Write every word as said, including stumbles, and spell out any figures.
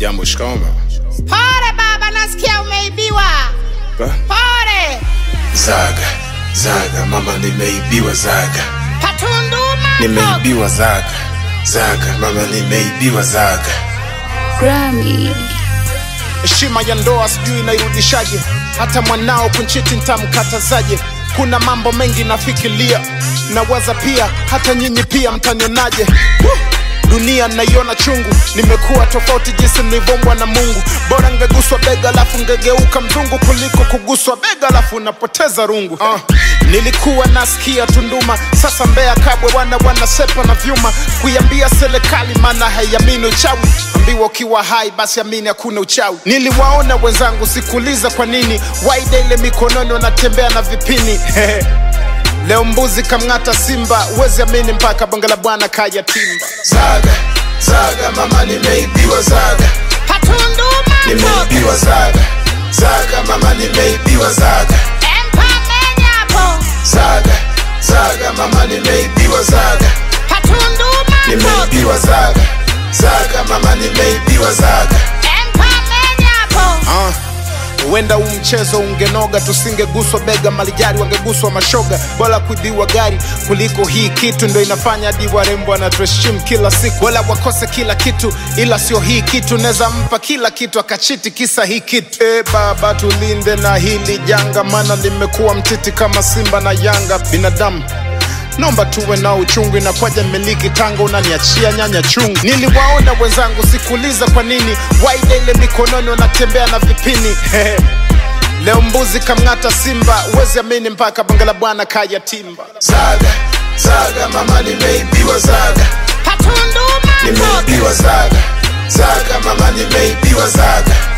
Jambo, shikoma. Pole baba, nasikia umeibiwa. Pole. Zaga, Zaga, mama nimeibiwa Zaga. Patunduma. Nimeibiwa Zaga. Zaga, mama nimeibiwa Zaga. Grammy. Heshima ya ndoa sijui inairudishaje, hata mwanao kunchiti nitamkatazaje. Kuna mambo mengi nafikiria, nawaza pia hata nyinyi pia mtanionaje. Dunia naiona chungu, nimekuwa tofauti jinsi nilivyombwa na Mungu. Bora ngeguswa bega alafu ngegeuka mzungu kuliko kuguswa bega alafu napoteza rungu. uh. Nilikuwa nasikia Tunduma, sasa Mbeya Kabwe wana wana sepa na vyuma. Kuiambia serikali maana haiamini uchawi, ambiwa ukiwa hai basi amini hakuna uchawi. Niliwaona wenzangu sikuuliza kwa nini, waida ile mikononi wanatembea na vipini. Leo mbuzi kamngata simba, uwezi amini mpaka bonge la bwana kaya timba. Zaga, Zaga, mama nimeibiwa Zaga. Patunduma. Nimeibiwa Zaga. Zaga, mama nimeibiwa Zaga. Empa menyapo. Zaga, Zaga, mama nimeibiwa Zaga. Patunduma. Nimeibiwa Zaga. Zaga, mama nimeibiwa Zaga. Empa menyapo. uh. Uenda huu mchezo ungenoga, tusingeguswa bega malijari wangeguswa mashoga. Bora kuibiwa gari kuliko hii kitu, ndo inafanya hadi warembo anatuheshimu kila siku. Wala wakose kila kitu ila sio hii kitu, neza mpa kila kitu akachiti kisa hii kitu. E baba tulinde na hili janga, mana limekuwa mtiti kama Simba na Yanga. Binadamu nomba tuwe na uchungu, inakwaja miliki tanga unaniachia nyanya chungu. Niliwaona wenzangu sikuuliza kwa nini, waida ile mikononi wanatembea na vipini. Leo mbuzi kamngata simba, uwezi amini mpaka bonge la bwana kaya timba. Zaga, Zaga, mama nimeibiwa Zaga. Patunduma. Nimeibiwa Zaga. Zaga, mama nimeibiwa Zaga.